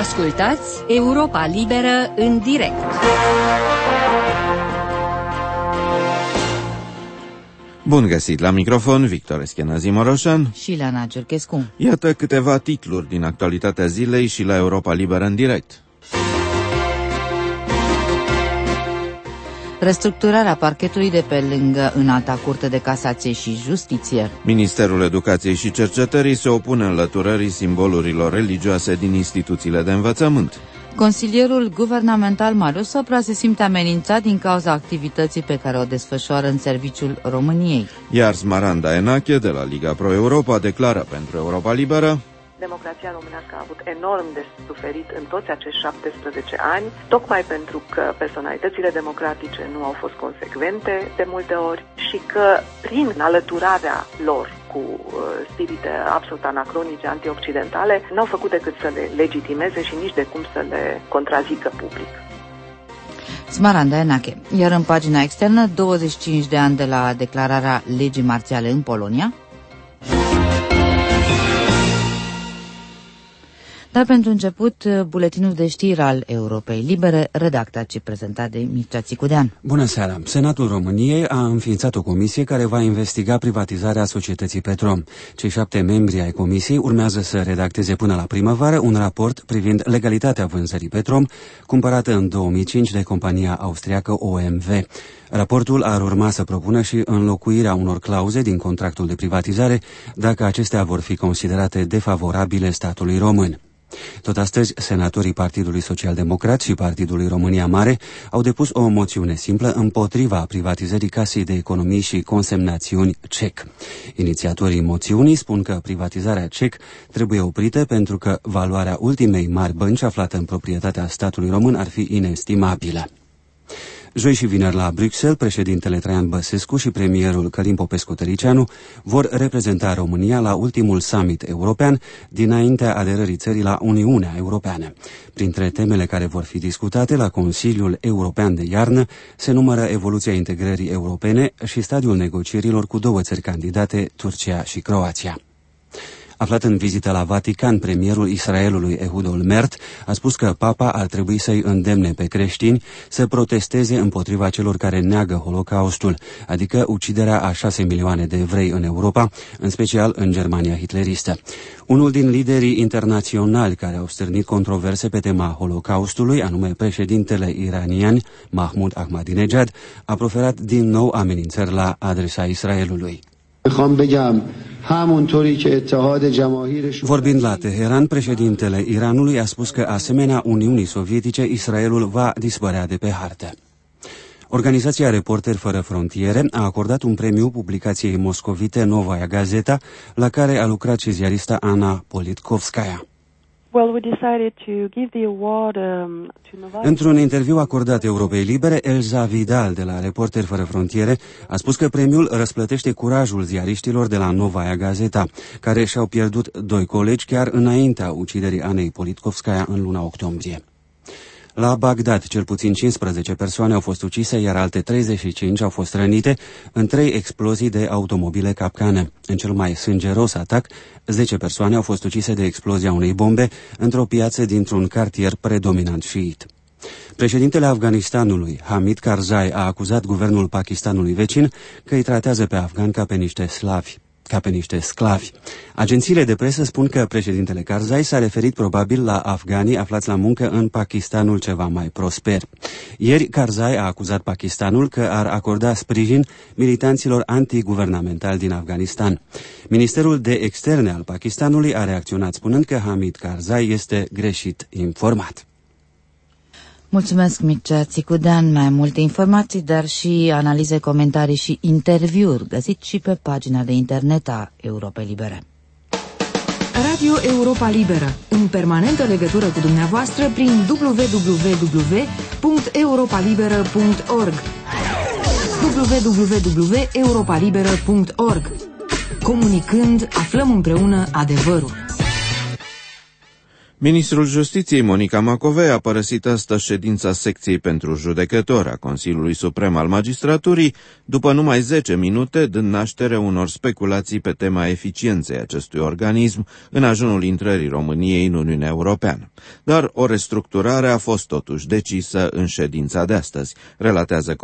Ascultați Europa Liberă în direct. Bun găsit la microfon, Victor Eschenazi Moroșan și Leana Giurchescu. Iată câteva titluri din actualitatea zilei și la Europa Liberă în direct. Restructurarea parchetului de pe lângă Înalta Curte de Casație și Justiție. Ministerul Educației și Cercetării se opune înlăturării simbolurilor religioase din instituțiile de învățământ. Consilierul guvernamental Marius Sopra se simte amenințat din cauza activității pe care o desfășoară în serviciul României. Iar Smaranda Enache de la Liga Pro Europa declară pentru Europa Liberă: democrația românească a avut enorm de suferit în toți acești 17 ani, tocmai pentru că personalitățile democratice nu au fost consecvente de multe ori și că prin alăturarea lor cu spirite absolut anacronice, antioccidentale, n-au făcut decât să le legitimeze și nici de cum să le contrazică public. Smaranda Enache. Iar în pagina externă, 25 de ani de la declararea legii marțiale în Polonia. Dar pentru început, buletinul de știri al Europei Libere, redactat și prezentat de Mircea Țicudean. Bună seara! Senatul României a înființat o comisie care va investiga privatizarea societății Petrom. Cei 7 membri ai comisiei urmează să redacteze până la primăvară un raport privind legalitatea vânzării Petrom, cumpărată în 2005 de compania austriacă OMV. Raportul ar urma să propună și înlocuirea unor clauze din contractul de privatizare, dacă acestea vor fi considerate defavorabile statului român. Tot astăzi, senatorii Partidului Social-Democrat și Partidului România Mare au depus o moțiune simplă împotriva privatizării Casei de Economii și Consemnațiuni CEC. Inițiatorii moțiunii spun că privatizarea CEC trebuie oprită pentru că valoarea ultimei mari bănci aflată în proprietatea statului român ar fi inestimabilă. Joi și vineri la Bruxelles, președintele Traian Băsescu și premierul Călin Popescu-Tăricianu vor reprezenta România la ultimul summit european dinaintea aderării țării la Uniunea Europeană. Printre temele care vor fi discutate la Consiliul European de iarnă se numără evoluția integrării europene și stadiul negocierilor cu două țări candidate, Turcia și Croația. Aflat în vizită la Vatican, premierul Israelului Ehud Olmert a spus că papa ar trebui să-i îndemne pe creștini să protesteze împotriva celor care neagă Holocaustul, adică uciderea a 6 milioane de evrei în Europa, în special în Germania hitleristă. Unul din liderii internaționali care au stârnit controverse pe tema Holocaustului, anume președintele iranian Mahmoud Ahmadinejad, a proferat din nou amenințări la adresa Israelului. Vorbind la Teheran, președintele Iranului a spus că, asemenea Uniunii Sovietice, Israelul va dispărea de pe hartă. Organizația Reporteri Fără Frontiere a acordat un premiu publicației moscovite Novaya Gazeta, la care a lucrat și ziarista Ana Politkovskaya. Într-un interviu acordat Europei Libere, Elza Vidal de la Reporteri Fără Frontiere a spus că premiul răsplătește curajul ziariștilor de la Novaya Gazeta, care și-au pierdut 2 colegi chiar înaintea uciderii Anei Politkovskaya în luna octombrie. La Bagdad, cel puțin 15 persoane au fost ucise, iar alte 35 au fost rănite în 3 explozii de automobile capcană. În cel mai sângeros atac, 10 persoane au fost ucise de explozia unei bombe într-o piață dintr-un cartier predominant șiit. Președintele Afganistanului, Hamid Karzai, a acuzat guvernul Pakistanului vecin că îi tratează pe afgani ca pe niște sclavi. Agențiile de presă spun că președintele Karzai s-a referit probabil la afganii aflați la muncă în Pakistanul ceva mai prosper. Ieri, Karzai a acuzat Pakistanul că ar acorda sprijin militanților antiguvernamentali din Afganistan. Ministerul de Externe al Pakistanului a reacționat spunând că Hamid Karzai este greșit informat. Mulțumesc, Mircea Țicudean. Mai multe informații, dar și analize, comentarii și interviuri găsiți și pe pagina de internet a Europei Libere. Radio Europa Liberă, în permanentă legătură cu dumneavoastră prin www.europalibera.org www.europalibera.org. Comunicând, aflăm împreună adevărul. Ministrul Justiției Monica Macovei a părăsit astăzi ședința secției pentru judecători a Consiliului Suprem al Magistraturii, după numai 10 minute, dând naștere unor speculații pe tema eficienței acestui organism în ajunul intrării României în Uniunea Europeană. Dar o restructurare a fost totuși decisă în ședința de astăzi, relatează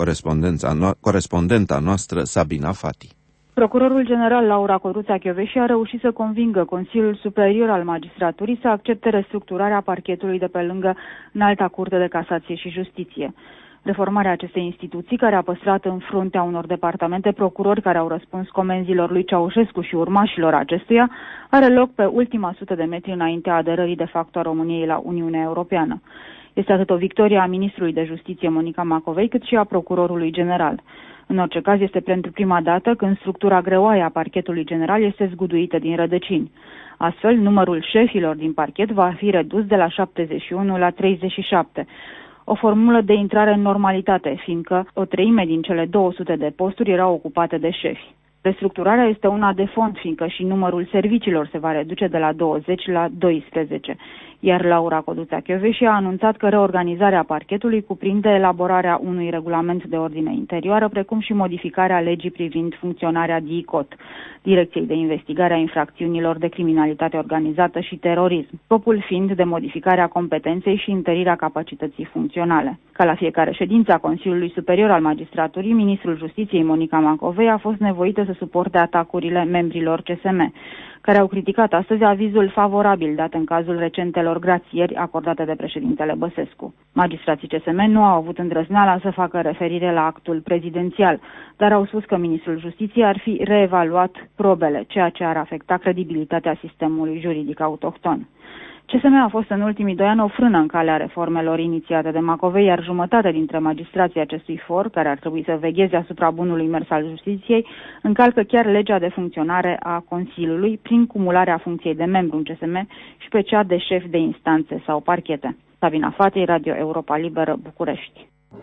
corespondenta noastră Sabina Fati. Procurorul general Laura Codruța-Chioveși a reușit să convingă Consiliul Superior al Magistraturii să accepte restructurarea parchetului de pe lângă Înalta Curte de Casație și Justiție. Reformarea acestei instituții, care a păstrat în fruntea unor departamente procurori care au răspuns comenzilor lui Ceaușescu și urmașilor acestuia, are loc pe ultima 100 de metri înaintea aderării de facto a României la Uniunea Europeană. Este atât o victorie a ministrului de Justiție Monica Macovei, cât și a procurorului general. În orice caz, este pentru prima dată când structura greoaie a parchetului general este zguduită din rădăcini. Astfel, numărul șefilor din parchet va fi redus de la 71 la 37. O formulă de intrare în normalitate, fiindcă o treime din cele 200 de posturi erau ocupate de șefi. Restructurarea este una de fond, fiindcă și numărul serviciilor se va reduce de la 20 la 12. Iar Laura Codruța-Chioveși a anunțat că reorganizarea parchetului cuprinde elaborarea unui regulament de ordine interioară, precum și modificarea legii privind funcționarea DICOT, Direcției de Investigare a Infracțiunilor de Criminalitate Organizată și Terorism, scopul fiind de modificarea competenței și întărirea capacității funcționale. Ca la fiecare ședință a Consiliului Superior al Magistraturii, ministrul Justiției Monica Macovei a fost nevoită să suporte atacurile membrilor CSM, care au criticat astăzi avizul favorabil dat în cazul recentelor grațieri acordate de președintele Băsescu. Magistrații CSM nu au avut îndrăzneala să facă referire la actul prezidențial, dar au spus că ministrul Justiției ar fi reevaluat probele, ceea ce ar afecta credibilitatea sistemului juridic autohton. CSM a fost în ultimii 2 ani o frână în calea reformelor inițiate de Macovei, iar jumătate dintre magistrații acestui for, care ar trebui să vegheze asupra bunului mers al justiției, încalcă chiar legea de funcționare a Consiliului prin cumularea funcției de membru în CSM și pe cea de șef de instanțe sau parchete. Sabina Fatei, Radio Europa Liberă, București.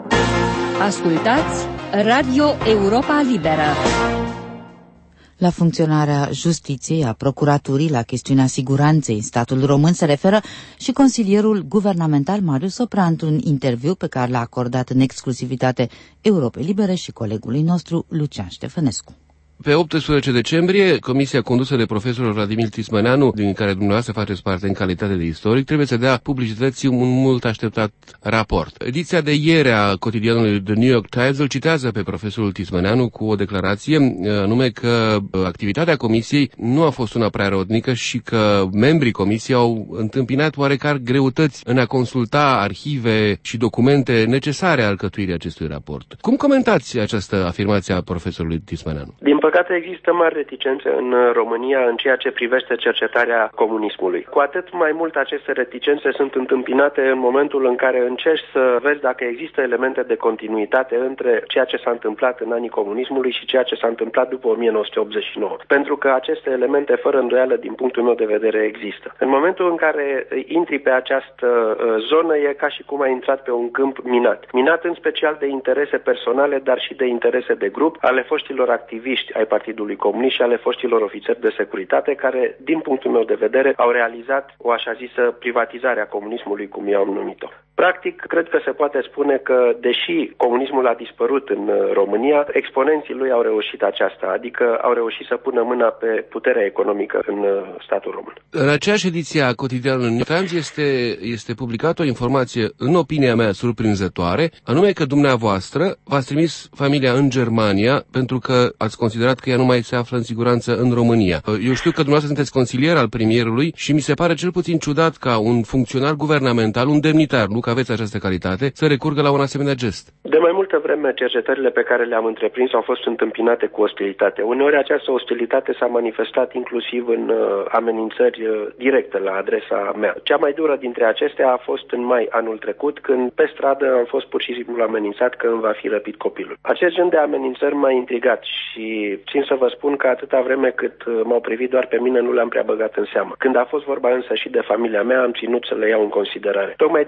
Ascultați Radio Europa Liberă. La funcționarea justiției, a procuraturii, la chestiunea siguranței în statul român se referă și consilierul guvernamental Marius Oprea într-un interviu pe care l-a acordat în exclusivitate Europei Libere și colegului nostru Lucian Ștefănescu. Pe 18 decembrie, comisia condusă de profesorul Vladimir Tismăneanu, din care dumneavoastră faceți parte în calitate de istoric, trebuie să dea publicității un mult așteptat raport. Ediția de ieri a cotidianului The New York Times îl citează pe profesorul Tismăneanu cu o declarație, anume că activitatea comisiei nu a fost una prea rodnică și că membrii comisiei au întâmpinat oarecare greutăți în a consulta arhive și documente necesare alcătuirii acestui raport. Cum comentați această afirmație a profesorului Tismăneanu? Din păcate există mari reticențe în România în ceea ce privește cercetarea comunismului. Cu atât mai mult aceste reticențe sunt întâmpinate în momentul în care încerci să vezi dacă există elemente de continuitate între ceea ce s-a întâmplat în anii comunismului și ceea ce s-a întâmplat după 1989. Pentru că aceste elemente, fără îndoială, din punctul meu de vedere, există. În momentul în care intri pe această zonă, e ca și cum ai intrat pe un câmp minat. Minat în special de interese personale, dar și de interese de grup ale foștilor activiști ai Partidului Comunist și ale foștilor ofițeri de securitate care, din punctul meu de vedere, au realizat o așa zisă privatizare a comunismului, cum i-au numit-o. Practic, cred că se poate spune că, deși comunismul a dispărut în România, exponenții lui au reușit aceasta, adică au reușit să pună mâna pe puterea economică în statul român. În aceeași ediție a cotidianului New York Times este publicată o informație, în opinia mea, surprinzătoare, anume că dumneavoastră v-ați trimis familia în Germania pentru că ați considerat că ea nu mai se află în siguranță în România. Eu știu că dumneavoastră sunteți consilier al premierului și mi se pare cel puțin ciudat ca un funcționar guvernamental, un demnitar, nu că aveți această calitate, să recurgă la un asemenea gest. De mai multă vreme, cercetările pe care le-am întreprins au fost întâmpinate cu ostilitate. Uneori această ostilitate s-a manifestat inclusiv în amenințări directe la adresa mea. Cea mai dură dintre acestea a fost în mai anul trecut, când pe stradă am fost pur și simplu amenințat că îmi va fi răpit copilul. Acest gen de amenințări m-a intrigat și țin să vă spun că atâta vreme cât m-au privit doar pe mine, nu le-am prea băgat în seamă. Când a fost vorba însă și de familia mea, am ținut să le iau în considerare. Tocmai de aceea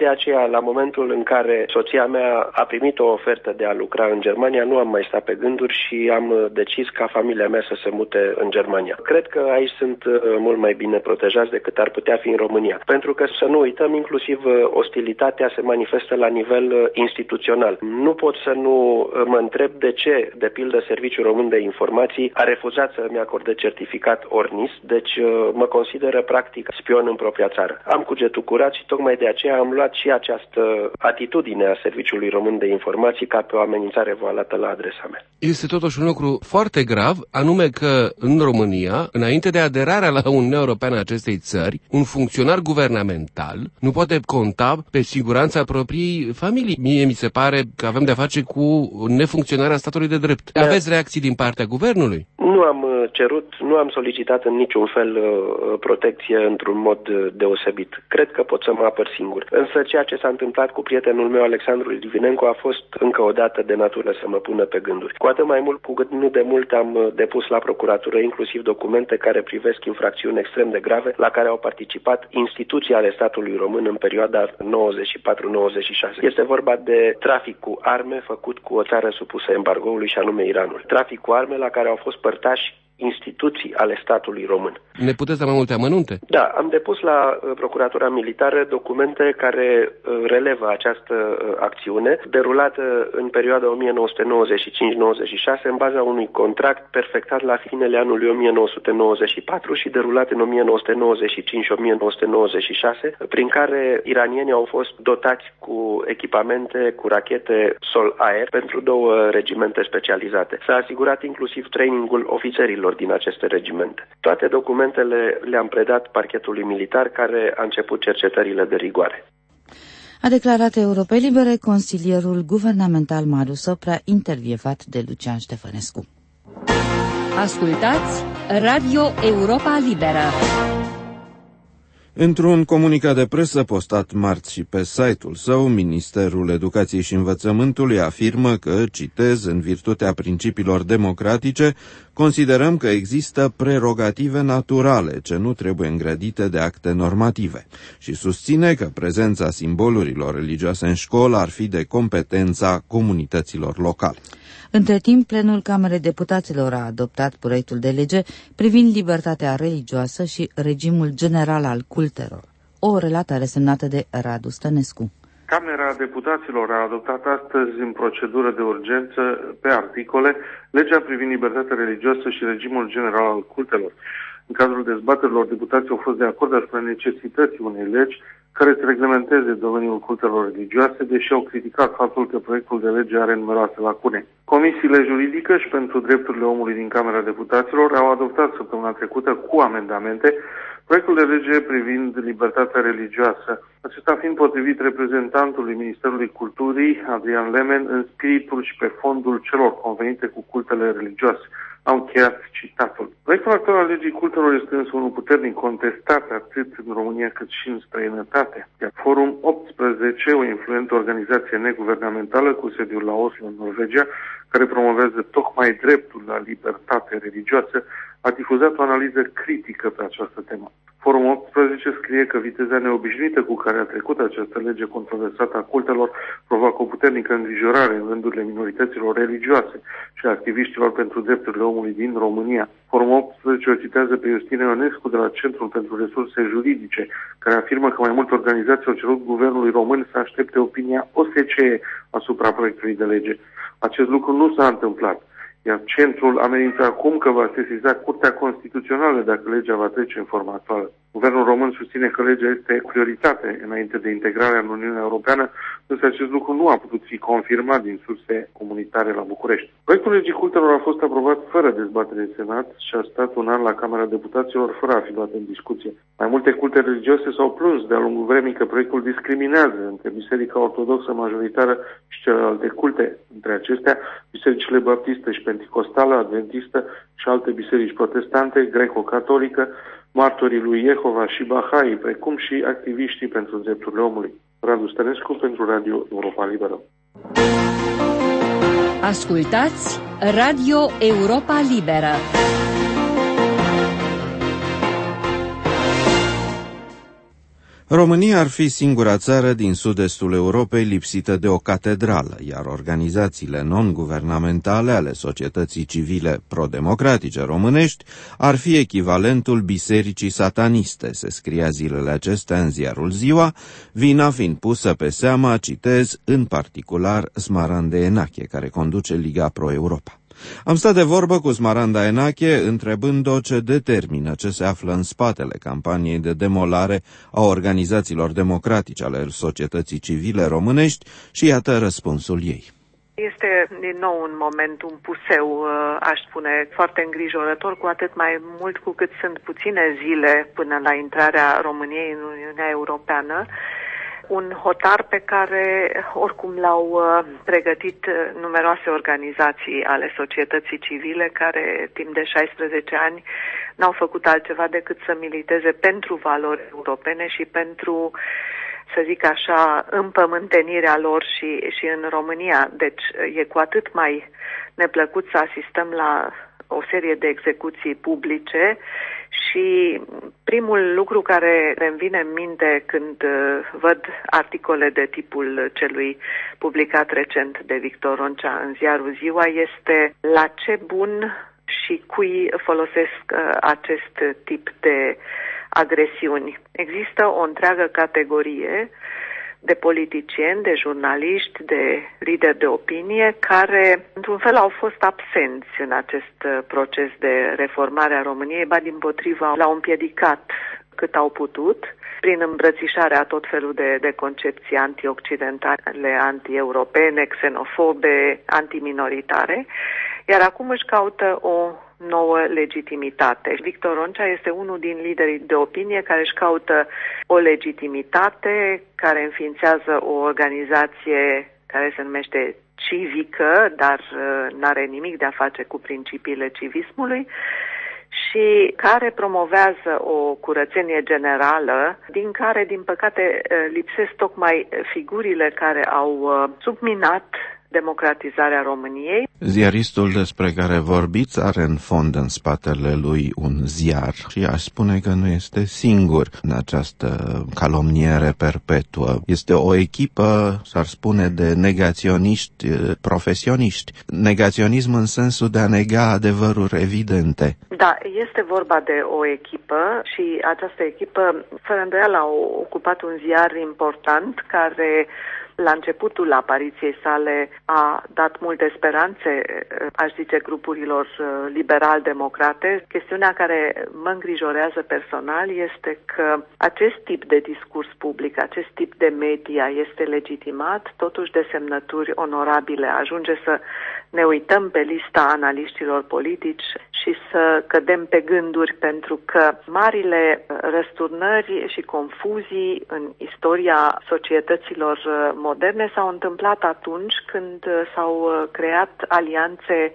la momentul în care soția mea a primit o ofertă de a lucra în Germania, nu am mai stat pe gânduri și am decis ca familia mea să se mute în Germania. Cred că aici sunt mult mai bine protejați decât ar putea fi în România. Pentru că, să nu uităm, inclusiv ostilitatea se manifestă la nivel instituțional. Nu pot să nu mă întreb de ce, de pildă, Serviciul Român de Informații a refuzat să-mi acorde certificat ORNIS, deci mă consideră practic spion în propria țară. Am cugetul curat și tocmai de aceea am luat și această atitudine a Serviciului Român de Informații ca pe o amenințare voalată la adresa mea. Este totuși un lucru foarte grav, anume că în România, înainte de aderarea la Uniunea Europeană a acestei țări, un funcționar guvernamental nu poate conta pe siguranța propriei familii. Mie mi se pare că avem de-a face cu nefuncționarea statului de drept. Aveți reacții din partea guvernului? Nu am cerut, nu am solicitat în niciun fel protecție într-un mod deosebit. Cred că pot să mă apăr singur. Însă ceea ce s-a întâmplat cu prietenul meu, Alexandru Litvinenko, a fost încă o dată de natură să mă pună pe gânduri. Cu atât mai mult cu cât nu de mult am depus la procuratură inclusiv documente care privesc infracțiuni extrem de grave la care au participat instituții ale statului român în perioada 94-96. Este vorba de trafic cu arme făcut cu o țară supusă embargoului și anume Iranul. Trafic cu arme la care au fost părtași instituții ale statului român. Ne puteți da mai multe amănunte? Da, am depus la Procuratura Militară documente care relevă această acțiune, derulată în perioada 1995-96 în baza unui contract perfectat la finele anului 1994 și derulat în 1995 și 1996, prin care iranienii au fost dotați cu echipamente, cu rachete sol-aer pentru 2 regimente specializate. S-a asigurat inclusiv trainingul ofițerilor din aceste regimente. Toate documentele le-am predat parchetului militar, care a început cercetările de rigoare. A declarat Europei Libere consilierul guvernamental Marius Oprea, intervievat de Lucian Ștefănescu. Ascultați Radio Europa Liberă. Într-un comunicat de presă postat marți și pe site-ul său, Ministerul Educației și Învățământului afirmă că, citez, în virtutea principiilor democratice, considerăm că există prerogative naturale ce nu trebuie îngrădite de acte normative și susține că prezența simbolurilor religioase în școală ar fi de competența comunităților locale. Între timp, plenul Camerei Deputaților a adoptat proiectul de lege privind libertatea religioasă și regimul general al cultelor. O relatare semnată de Radu Stănescu. Camera Deputaților a adoptat astăzi în procedură de urgență pe articole legea privind libertatea religioasă și regimul general al cultelor. În cadrul dezbaterilor, deputații au fost de acord asupra necesității unei legi care să reglementeze domeniul cultelor religioase, deși au criticat faptul că proiectul de lege are numeroase lacune. Comisiile juridică și pentru drepturile omului din Camera Deputaților au adoptat săptămâna trecută cu amendamente proiectul de lege privind libertatea religioasă, acesta fiind potrivit reprezentantului Ministerului Culturii, Adrian Lemen, în spiritul și pe fondul celor convenite cu cultele religioase. Am încheiat citatul. Proiectul actual al legii cultelor este însă unul puternic contestat atât în România cât și în străinătate. Iar Forum 18, o influentă organizație neguvernamentală cu sediul la Oslo, în Norvegia, care promovează tocmai dreptul la libertate religioasă, a difuzat o analiză critică pe această temă. Forum 18 scrie că viteza neobișnuită cu care a trecut această lege controversată a cultelor provoacă o puternică îngrijorare în rândurile minorităților religioase și a activiștilor pentru drepturile omului din România. Forum 18 o citează pe Iustine Ionescu de la Centrul pentru Resurse Juridice, care afirmă că mai multe organizații au cerut guvernului român să aștepte opinia OSCE asupra proiectului de lege. Acest lucru nu s-a întâmplat, iar centrul amenință acum că va sesiza Curtea Constituțională dacă legea va trece în forma actuală. Guvernul român susține că legea este prioritate înainte de integrarea în Uniunea Europeană, însă acest lucru nu a putut fi confirmat din surse comunitare la București. Proiectul legii cultelor a fost aprobat fără dezbatere în Senat și a stat un an la Camera Deputaților fără a fi luat în discuție. Mai multe culte religioase s-au plâns de-a lungul vremii că proiectul discriminează între Biserica Ortodoxă majoritară și celelalte culte. Între acestea, bisericile baptistă și penticostală, adventistă și alte biserici protestante, greco-catolică, martorii lui Jehova și Bahai, precum și activiștii pentru drepturile omului. Radu Stănescu pentru Radio Europa Liberă. Ascultați Radio Europa Liberă. România ar fi singura țară din sud-estul Europei lipsită de o catedrală, iar organizațiile non-guvernamentale ale societății civile pro-democratice românești ar fi echivalentul bisericii sataniste, se scria zilele acestea în ziarul Ziua, vina fiind pusă pe seama, citez, în particular Smaranda Enache, care conduce Liga Pro-Europa. Am stat de vorbă cu Smaranda Enache, întrebând-o ce determină, ce se află în spatele campaniei de demolare a organizațiilor democratice ale societății civile românești și iată răspunsul ei. Este din nou un moment, un puseu, aș spune, foarte îngrijorător, cu atât mai mult cu cât sunt puține zile până la intrarea României în Uniunea Europeană. Un hotar pe care oricum l-au pregătit numeroase organizații ale societății civile care timp de 16 ani n-au făcut altceva decât să militeze pentru valori europene și pentru, să zic așa, împământenirea lor și în România. Deci e cu atât mai neplăcut să asistăm la o serie de execuții publice. Și primul lucru care îmi vine în minte când văd articole de tipul celui publicat recent de Victor Roncea în ziarul Ziua este la ce bun și cui folosesc acest tip de agresiuni. Există o întreagă categorie de politicieni, de jurnaliști, de lideri de opinie, care, într-un fel, au fost absenți în acest proces de reformare a României, ba dimpotrivă l-au împiedicat cât au putut, prin îmbrățișarea tot felul de concepții anti-occidentale, anti-europene, xenofobe, antiminoritare, iar acum își caută o nouă legitimitate. Victor Roncea este unul din liderii de opinie care își caută o legitimitate, care înființează o organizație care se numește civică, dar n-are nimic de a face cu principiile civismului și care promovează o curățenie generală, din care, din păcate, lipsesc tocmai figurile care au subminat democratizarea României. Ziaristul despre care vorbiți are în fond în spatele lui un ziar și aș spune că nu este singur în această calomniere perpetuă. Este o echipă, s-ar spune, de negaționiști profesioniști. Negaționism în sensul de a nega adevăruri evidente. Da, este vorba de o echipă și această echipă, fără îndoială, a ocupat un ziar important care la începutul apariției sale a dat multe speranțe, aș zice, grupurilor liberal-democrate. Chestiunea care mă îngrijorează personal este că acest tip de discurs public, acest tip de media este legitimat totuși de semnături onorabile. Ajunge să ne uităm pe lista analiștilor politici și să cădem pe gânduri, pentru că marile răsturnări și confuzii în istoria societăților moderne s-au întâmplat atunci când s-au creat alianțe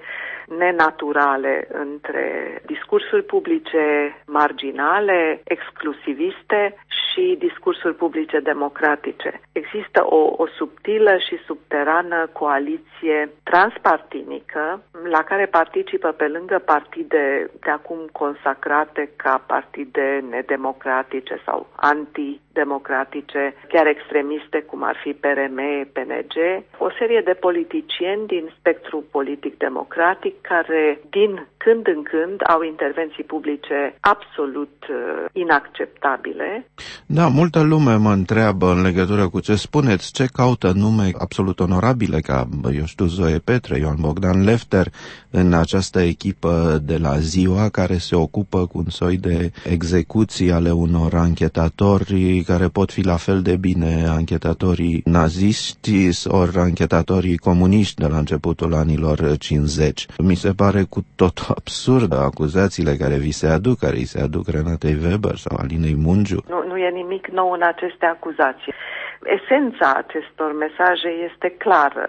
nenaturale între discursuri publice marginale, exclusiviste și discursuri publice democratice. Există o subtilă și subterană coaliție transpartinică la care participă, pe lângă partide de acum consacrate ca partide nedemocratice sau antidemocratice, chiar extremiste, cum ar fi PRM, PNG, o serie de politicieni din spectru politic democratic care din când în când au intervenții publice absolut inacceptabile. Da, multă lume mă întreabă în legătură cu ce spuneți, ce caută nume absolut onorabile ca, eu știu, Zoe Petre, Ioan Bogdan Lefter în această echipă de la Ziua care se ocupă cu un soi de execuții ale unor anchetatori care pot fi la fel de bine anchetatorii naziști ori anchetatorii comuniști de la începutul anilor 50. Mi se pare cu tot absurd acuzațiile care vi se aduc, care îi se aduc Renatei Weber sau Alinei Mungiu. Nu e nimic nou în aceste acuzații. Esența acestor mesaje este clară.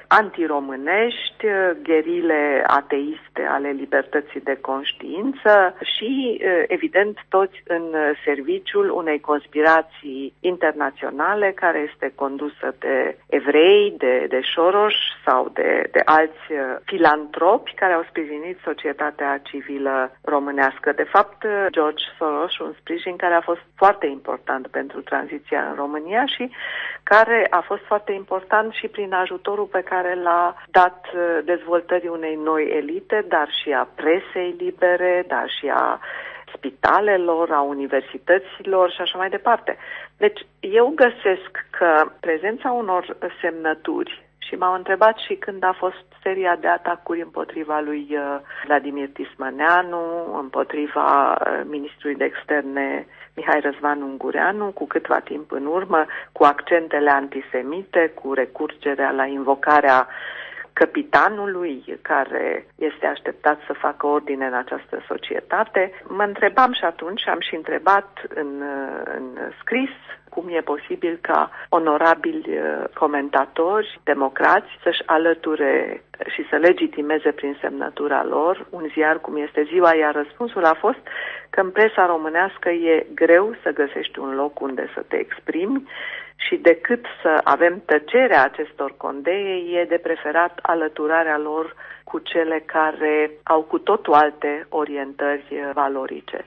antiromânești, gherile ateiste ale libertății de conștiință și, evident, toți în serviciul unei conspirații internaționale care este condusă de evrei, de Soros sau de alți filantropi care au sprijinit societatea civilă românească. De fapt, George Soros, un sprijin care a fost foarte important pentru tranziția în România și care a fost foarte important și prin ajutorul pe care l-a dat dezvoltării unei noi elite, dar și a presei libere, dar și a spitalelor, a universităților și așa mai departe. Deci eu găsesc că prezența unor semnături, și m-au întrebat și când a fost seria de atacuri împotriva lui Vladimir Tismăneanu, împotriva ministrului de externe Mihai Răzvan Ungureanu, cu câtva timp în urmă, cu accentele antisemite, cu recurgerea la invocarea căpitanului care este așteptat să facă ordine în această societate. Mă întrebam și atunci, am și întrebat în scris, cum e posibil ca onorabili comentatori democrați să-și alăture și să legitimeze prin semnătura lor un ziar cum este Ziua, iar răspunsul a fost că în presa românească e greu să găsești un loc unde să te exprimi și decât să avem tăcerea acestor condei, e de preferat alăturarea lor cu cele care au cu totul alte orientări valorice.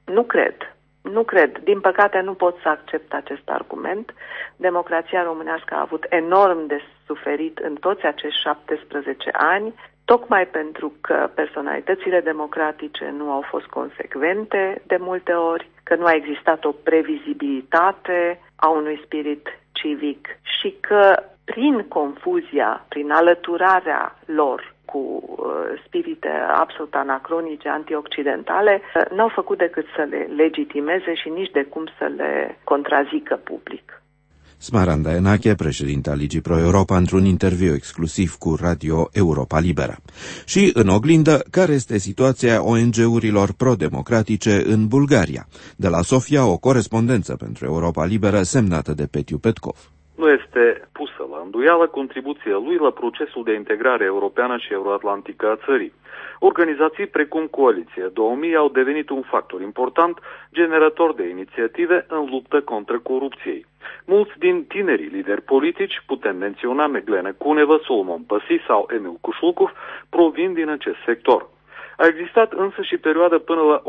Nu cred. Din păcate nu pot să accept acest argument. Democrația românească a avut enorm de suferit în toți acești 17 ani, tocmai pentru că personalitățile democratice nu au fost consecvente de multe ori, că nu a existat o previzibilitate a unui spirit civic și că prin confuzia, prin alăturarea lor cu spirite absolut anacronice, antioccidentale, n-au făcut decât să le legitimeze și nici de cum să le contrazică public. Smaranda Enache, președinta Ligii Pro-Europa, într-un interviu exclusiv cu Radio Europa Liberă. Și, în oglindă, care este situația ONG-urilor pro-democratice în Bulgaria? De la Sofia, o corespondență pentru Europa Liberă semnată de Petiu Petkov. Nu este pusă la îndoială contribuția lui la procesul de integrare europeană și euroatlantică a țării. Organizații precum Coaliție 2000 au devenit un factor important, generator de inițiative în luptă contra corupției. Mulți din tinerii lideri politici, putem menționa Meglena Cuneva, Solomon Păsi sau Emil Cușlucov, provin din acest sector. A existat însă și perioada până la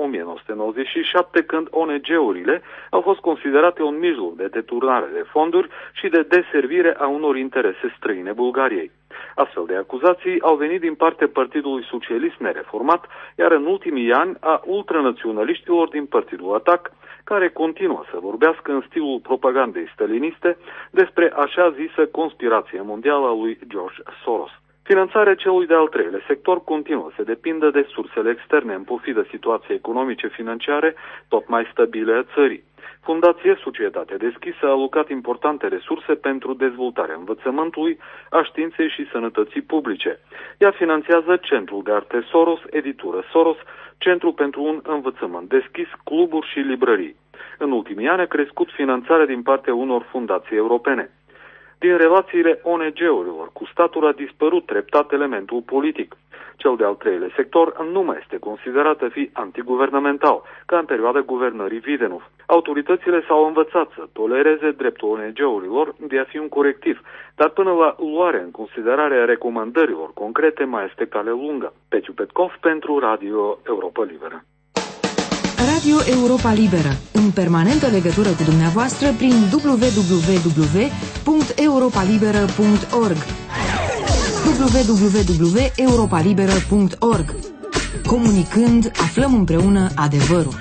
1997, când ONG-urile au fost considerate un mijloc de deturnare de fonduri și de deservire a unor interese străine Bulgariei. Astfel de acuzații au venit din partea Partidului Socialist Nereformat, iar în ultimii ani a ultranaționaliștilor din Partidul Atac, care continuă să vorbească în stilul propagandei staliniste despre așa zisă conspirație mondială a lui George Soros. Finanțarea celui de-al treilea sector continuă să depindă de sursele externe în pofidă situației economice financiare tot mai stabile a țării. Fundația Societate Deschisă a alocat importante resurse pentru dezvoltarea învățământului, a științei și sănătății publice. Ea finanțează Centrul de Arte Soros, Editură Soros, Centrul pentru un învățământ deschis, cluburi și librării. În ultimii ani a crescut finanțarea din partea unor fundații europene. Din relațiile ONG-urilor cu statul a dispărut treptat elementul politic. Cel de-al treilea sector nu mai este considerat a fi antiguvernamental, ca în perioada guvernării Videnov. Autoritățile s-au învățat să tolereze dreptul ONG-urilor de a fi un corectiv, dar până la luarea în considerare a recomandărilor concrete mai este cale lungă. Petiu Petkov pentru Radio Europa Liberă. Radio Europa Liberă, în permanentă legătură cu dumneavoastră prin www.europalibera.org www.europalibera.org. Comunicând, aflăm împreună adevărul.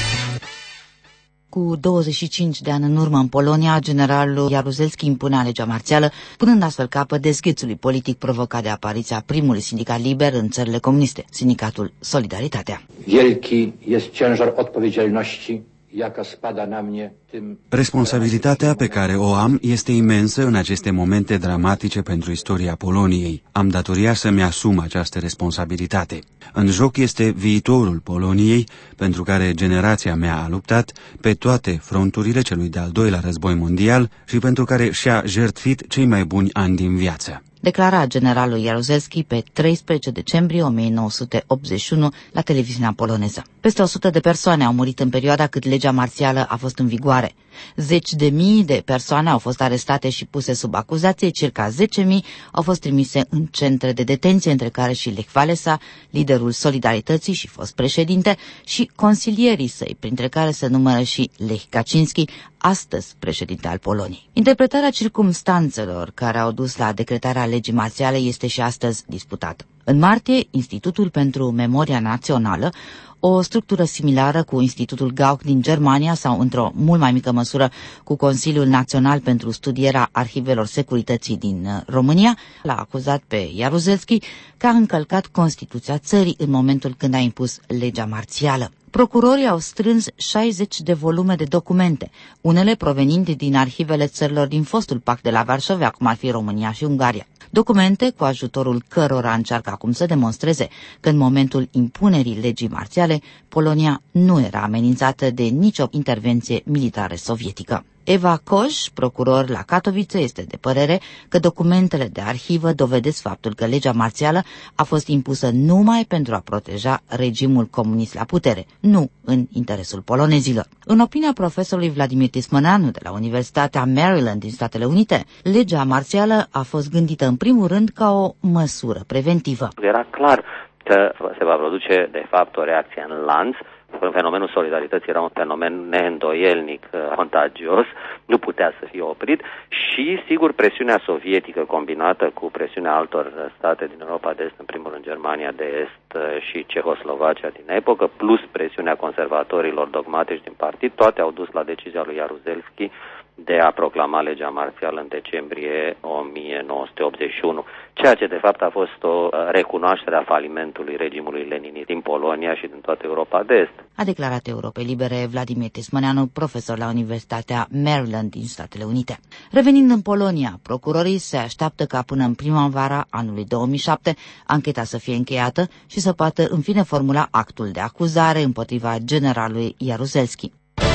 Cu 25 de ani în urmă, în Polonia, generalul Jaruzelski impunea legea marțială, punând astfel capăt dezghețului politic provocat de apariția primului sindicat liber în țările comuniste, sindicatul Solidaritatea. Wielki jest ciężar odpowiedzialności, jaka spada na mnie tym... Responsabilitatea pe care o am este imensă în aceste momente dramatice pentru istoria Poloniei. Am datoria să-mi asum această responsabilitate. În joc este viitorul Poloniei, pentru care generația mea a luptat pe toate fronturile celui de-al doilea război mondial și pentru care și-a jertfit cei mai buni ani din viață. declara generalul Jaruzelski pe 13 decembrie 1981 la televiziunea poloneză. Peste 100 de persoane au murit în perioada cât legea marțială a fost în vigoare. 10.000 de persoane au fost arestate și puse sub acuzație, circa 10.000 au fost trimise în centre de detenție, între care și Lech Walesa, liderul Solidarității și fost președinte, și consilierii săi, printre care se numără și Lech Kaczynski, astăzi președinte al Poloniei. Interpretarea circumstanțelor care au dus la decretarea legii marțiale este și astăzi disputată. În martie, Institutul pentru Memoria Națională, o structură similară cu Institutul Gauck din Germania sau, într-o mult mai mică măsură, cu Consiliul Național pentru Studierea Arhivelor Securității din România, l-a acuzat pe Jaruzelski că a încălcat Constituția țării în momentul când a impus legea marțială. Procurorii au strâns 60 de volume de documente, unele provenind din arhivele țărilor din fostul pact de la Varșovia, cum ar fi România și Ungaria. Documente cu ajutorul cărora încearcă acum să demonstreze că în momentul impunerii legii marțiale, Polonia nu era amenințată de nicio intervenție militară sovietică. Eva Koș, procuror la Katowice, este de părere că documentele de arhivă dovedesc faptul că legea marțială a fost impusă numai pentru a proteja regimul comunist la putere, nu în interesul polonezilor. În opinia profesorului Vladimir Tismăneanu de la Universitatea Maryland din Statele Unite, legea marțială a fost gândită în primul rând ca o măsură preventivă. Era clar că se va produce de fapt o reacție în lanț. Fenomenul solidarității era un fenomen neîndoielnic, contagios, nu putea să fie oprit și, sigur, presiunea sovietică combinată cu presiunea altor state din Europa de Est, în primul rând Germania de Est și Cehoslovacia din epocă, plus presiunea conservatorilor dogmatici din partid, toate au dus la decizia lui Jaruzelski de a proclama legea marțială în decembrie 1981, ceea ce de fapt a fost o recunoaștere a falimentului regimului leninist din Polonia și din toată Europa de Est. A declarat Europei Libere Vladimir Tismăneanu, profesor la Universitatea Maryland din Statele Unite. Revenind în Polonia, procurorii se așteaptă ca până în primăvara anului 2007 ancheta să fie încheiată și să poată în fine formula actul de acuzare împotriva generalului Jaruzelski.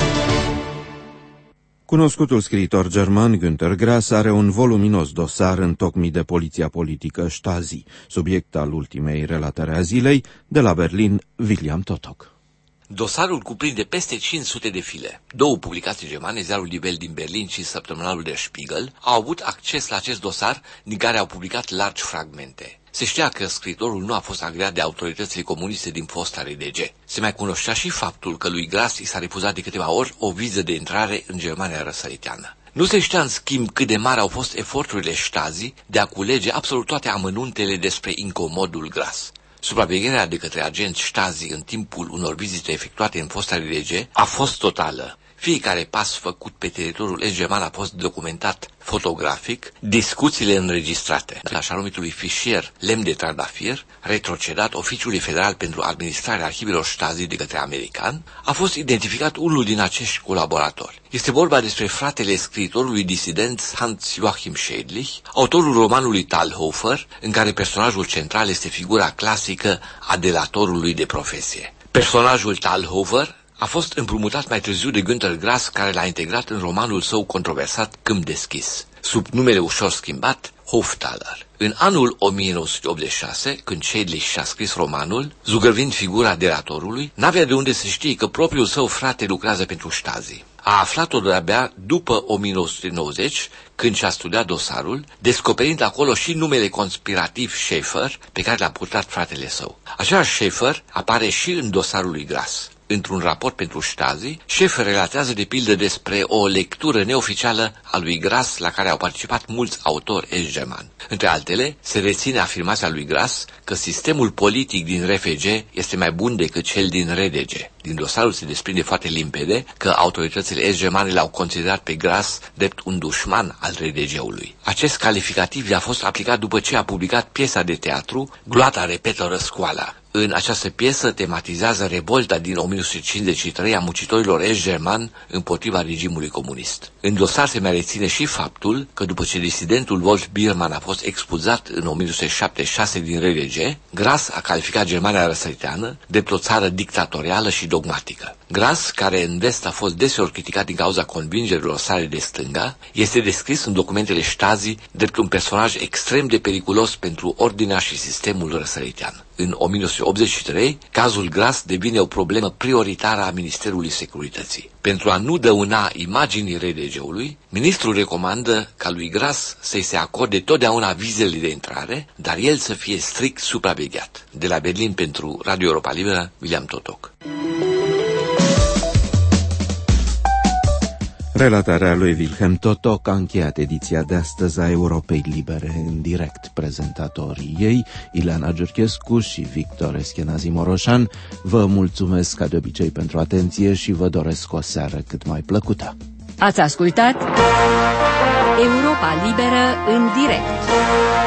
Cunoscutul scriitor german Günter Grass are un voluminos dosar întocmit de poliția politică Stasi, subiect al ultimei relatări a zilei, de la Berlin, William Totok. Dosarul cuprinde peste 500 de file. Două publicații germane, ziarul Die Welt din Berlin și săptămânalul Der Spiegel, au avut acces la acest dosar, din care au publicat largi fragmente. Se știa că scriitorul nu a fost agreat de autoritățile comuniste din fosta RDG. Se mai cunoștea și faptul că lui Grass i s-a refuzat de câteva ori o viză de intrare în Germania răsăriteană. Nu se știa, în schimb, cât de mari au fost eforturile Stasi de a culege absolut toate amănuntele despre incomodul Grass. Supravegherea de către agenți Stasi în timpul unor vizite efectuate în fosta RDG a fost totală. Fiecare pas făcut pe teritoriul est-german a fost documentat fotografic, discuțiile înregistrate. Așa numitului fișier lemn de trandafir, retrocedat Oficiului Federal pentru Administrarea Arhivelor Stasi de către american, a fost identificat unul din acești colaboratori. Este vorba despre fratele scriitorului disident Hans Joachim Schädlich, autorul romanului Talhofer, în care personajul central este figura clasică a delatorului de profesie. Personajul Talhofer a fost împrumutat mai târziu de Günter Grass, care l-a integrat în romanul său controversat Câmp deschis, sub numele ușor schimbat Hoftaler. În anul 1986, când Schädlich și-a scris romanul, zugrăvind figura delatorului, n-avea de unde să știe că propriul său frate lucrează pentru Stasi. A aflat-o de-abia după 1990, când și-a studiat dosarul, descoperind acolo și numele conspirativ Schäfer, pe care l-a purtat fratele său. Același Schäfer apare și în dosarul lui Grass. Într-un raport pentru Stasi, Schäfer relatează de pildă despre o lectură neoficială a lui Grass la care au participat mulți autori est-germani. Între altele, se reține afirmația lui Grass că sistemul politic din RFG este mai bun decât cel din RDG. Din dosarul se desprinde foarte limpede că autoritățile est-germane l-au considerat pe Grass drept un dușman al RDG-ului. Acest calificativ i-a fost aplicat după ce a publicat piesa de teatru Gloata repetă răscoala, În această piesă tematizează revolta din 1953 a muncitorilor est-germani împotriva regimului comunist. În dosar se mai reține și faptul că după ce disidentul Wolf Biermann a fost expulzat în 1976 din RDG, Grass a calificat Germania răsăriteană drept o țară dictatorială și dogmatică. Grass, care în vest a fost deseori criticat din cauza convingerilor sale de stânga, este descris în documentele Stasi drept un personaj extrem de periculos pentru ordinea și sistemul răsăritean. În 1983, cazul Grass devine o problemă prioritară a Ministerului Securității. Pentru a nu dăuna imaginii RDG-ului, ministrul recomandă ca lui Grass să-i se acorde totdeauna vizele de intrare, dar el să fie strict supravegheat. De la Berlin pentru Radio Europa Liberă, William Totoc. Relatarea lui Wilhelm Totoc a încheiat ediția de astăzi a Europei Libere în direct. Prezentatorii ei, Ileana Giurchescu și Victor Eschenazi Moroșan, vă mulțumesc ca de obicei pentru atenție și vă doresc o seară cât mai plăcută. Ați ascultat Europa Liberă în direct.